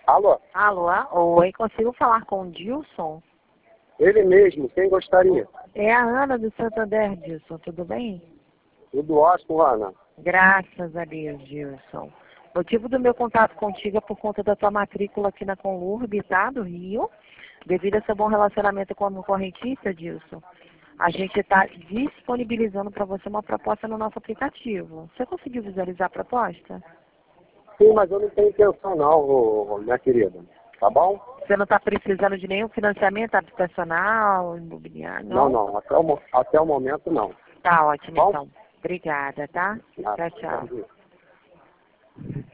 Alô? Alô? Oi, consigo falar com o Dilson? Ele mesmo, quem gostaria? É a Ana do Santander, Dilson, tudo bem? Tudo ótimo, Ana. Graças a Deus, Dilson. O motivo do meu contato contigo é por conta da tua matrícula aqui na Conlurb, tá, do Rio. Devido a seu bom relacionamento com a correntista, Dilson, a gente está disponibilizando para você uma proposta no nosso aplicativo. Você conseguiu visualizar a proposta? Sim, mas eu não tenho intenção não, minha querida. Tá bom? Você não está precisando de nenhum financiamento habitacional, imobiliário, Não, não? não. Até o momento, não. Tá ótimo, Bom? então. Obrigada, tá? Nada. Tchau, tchau. Bom dia.